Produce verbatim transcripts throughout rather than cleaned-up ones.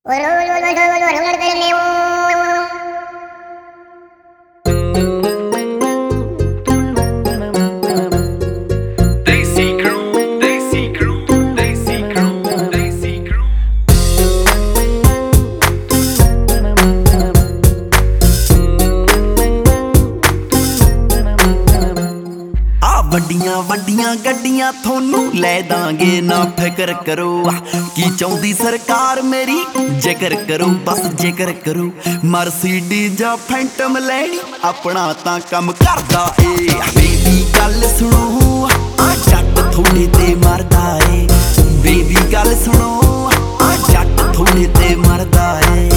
ਵੱਡੀਆਂ ਵੱਡੀਆਂ ਗੱਡੀਆਂ ਤੁਹਾਨੂੰ ਲੈ ਦਾਂਗੇ ਨਾ ਫਿਕਰ ਕਰੋ ਕੀ ਚਾਹੁੰਦੀ ਸਰਕਾਰ ਮੇਰੀ ਜ਼ਿਕਰ ਕਰੋ ਬਸ ਜ਼ਿਕਰ ਕਰੋ ਮਰਸੀਡੀਜ਼ ਜਾਂ ਫੈਂਟਮ ਲੈਣੀ ਆਪਣਾ ਤਾਂ ਕੰਮ ਕਰਦਾ ਏ ਬੇਬੀ ਗੱਲ ਸੁਣੋ ਆ ਜੱਟ ਥੋੜੇ ਤੇ ਮਰਦਾ ਏ ਬੇਬੀ ਗੱਲ ਸੁਣੋ ਆ ਜੱਟ ਥੋੜੇ ਤੇ ਮਰਦਾ ਏ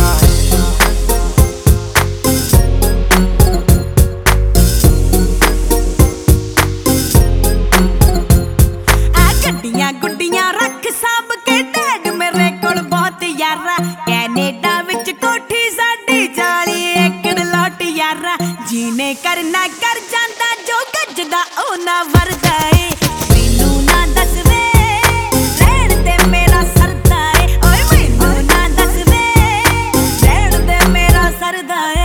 ਗੁੱਡੀਆਂ ਰੱਖ ਸਾਂਭ ਕੇ ਡੈਡ ਮੇਰੇ ਕੋਲ ਬਹੁਤ ਯਾਰਾ ਕੈਨੇਡਾ ਵਿੱਚ ਕੋਠੀ ਸਾਡੀ ਚਾਲੀ ਏਕੜ ਲੋਟ ਯਾਰਾ ਜੀਨੇ ਕਰਨਾ ਕਰ ਜਾਂਦਾ ਜੋ ਗੱਜਦਾ ਉਹ ਨਾ ਵਰਦਾ ਏ ਮੈਨੂੰ ਨਾ ਦੱਸ ਵੇ ਰਹਿਣ ਦੇ ਮੇਰਾ ਸਰਦਾ ਏ ਓਏ ਮੈਨੂੰ ਨਾ ਦੱਸ ਵੇ ਰਹਿਣ ਦੇ ਮੇਰਾ ਸਰਦਾ ਏ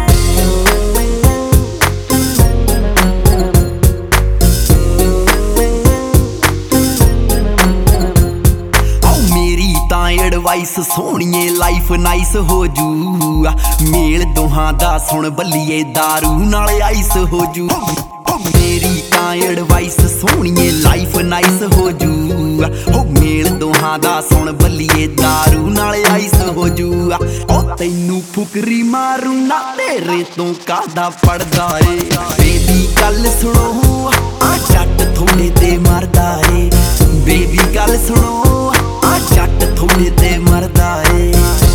ਐਡਵਾਈਸ ਸੋਹਣੀਏ ਲਾਈਫ ਨਾਈਸ ਹੋ ਜੂ ਮੇਲ ਦੋਹਾਂ ਦਾ ਸੁਣ ਬੱਲੀਏ ਦਾਰੂ ਨਾਲ ਆਈਸ ਹੋ ਜੂ ਮੇਰੀ ਤਾਂ ਐਡਵਾਈਸ ਸੋਹਣੀਏ ਲਾਈਫ ਨਾਈਸ ਹੋ ਜੂ ਹੋ ਮੇਲ ਦੋਹਾਂ ਦਾ ਸੁਣ ਬੱਲੀਏ ਦਾਰੂ ਨਾਲ ਆਈਸ ਹੋ ਜੂ ਉਹ ਤੈਨੂੰ ਫੁਕਰੀ ਮਾਰੂ ਨਾ ਤੇਰੇ ਤੋਂ ਕਾਹਦਾ ਪੜਦਾ ਏ ਬੇਬੀ ਗੱਲ ਸੁਣੋ ਆ ਜੱਟ ਥੋੜੇ ਤੇ ਮਰਦਾ ਏ ਬੇਬੀ ਗੱਲ ਸੁਣੋ ਆ ਜੱਟ ਥੋੜੇ ਤੇ ਮਰਦਾ ਏ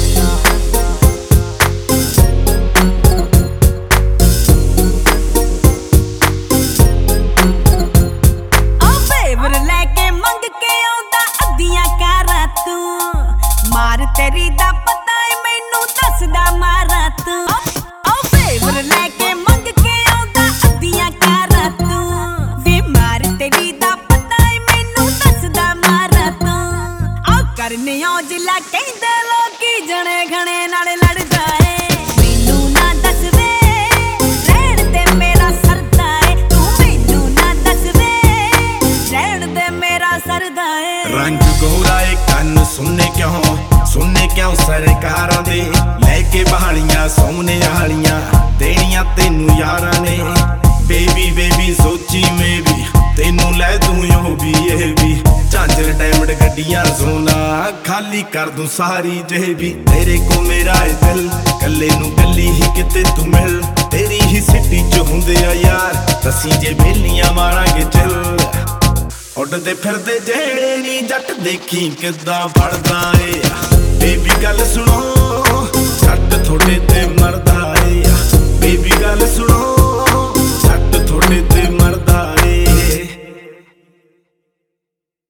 ਉਹ ਫੇਵਰ ਲੈ ਕੇ ਮੰਗ ਕੇ ਆਉਂਦਾ ਅੱਧੀਆਂ ਕਾਰਾਂ ਤੂੰ ਮਾਰ ਤੇਰੀ ਦਾ ਪਤਾ ਏ ਮੈਨੂੰ ਦੱਸਦਾ ਮਾਰਾ ਤੂੰ ਉਹ ਫੇਵਰ ਲੈ ਕੇ ਮੰਗ ਕੇ ਆਉਂਦਾ ਅੱਧੀਆਂ ਕਾਰਾਂ ਤੂੰ ਵੇ ਮਾਰ ਤੇਰੀ ਦਾ ਪਤਾ ਏ ਮੈਨੂੰ ਦੱਸਦਾ ਮਾਰਾ ਤੂੰ ਕਰਨੇ ਔਜਲਾ ਕਹਿੰਦੇ ਲੋਕੀ ਜਣੇ ਘਣੇ ਨਾਲ ਲੜਦਾ ਏ ਮੈਨੂੰ ਨਾ ਦੱਸ ਵੇ ਰਹਿਣ ਦੇ ਮੇਰਾ ਸਰਦਾ ਏ ਤੂੰ ਮੈਨੂੰ ਨਾ ਦੱਸ ਵੇ ਰਹਿਣ ਦੇ ਮੇਰਾ ਸਰਦਾ ਏ ਰੰਗ ਗੋਰਾ ਏ ਕੰਨ ਸੁਣਨੇ ਕਿਉਂ ਸੁਣਨੇ ਕਿਉਂ ਸਰਕਾਰਾਂ ਦੇ ਲੈ ਕੇ ਬਹਾਲੀਆਂ ਸੋਹਣੇ ਵਾਲੀਆਂ ਦੇਣੀਆਂ ਤੈਨੂੰ ਯਾਰਾਂ ਨੇ ਬੇਬੀ ਬੇਬੀ ਸੋਚੀ ਮੈਂ ਵੀ ਤੈਨੂੰ ਲੈ ਦੂੰ ਉਹ ਵੀ ਇਹ ਵੀ ਝਾਂਜਰ ਡਾਇਮੰਡ ਗੱਡੀਆਂ ਸੋਨਾ ਖਾਲੀ ਕਰ ਦੂੰ ਸਾਰੀ ਜੇਬੀ ਤੇਰੇ ਕੋ ਮੇਰਾ ਏ ਦਿਲ ਕੱਲੇ ਨੂੰ ਕੱਲੀ ਹੀ ਕਿਤੇ ਤੂੰ ਮਿਲ ਤੇਰੀ ਹੀ ਸਿੱਟੀ ਚ ਹੁੰਦੇ ਆ ਯਾਰ ਅਸੀਂ ਜੇ ਬੇਲੀਆਂ ਮਾਰਾਂਗੇ ਚੱਲ ਉੱਡਦੇ ਫਿਰਦੇ ਜਿਹੜੇ ਨੀ ਜੱਟ ਦੇਖੀ ਕਿੱਦਾਂ ਫੜਦਾ ਏ ਬੇਬੀ ਗੱਲ ਸੁਣੋ ਜੱਟ ਥੋੜੇ ਤੇ ਮਰਦਾ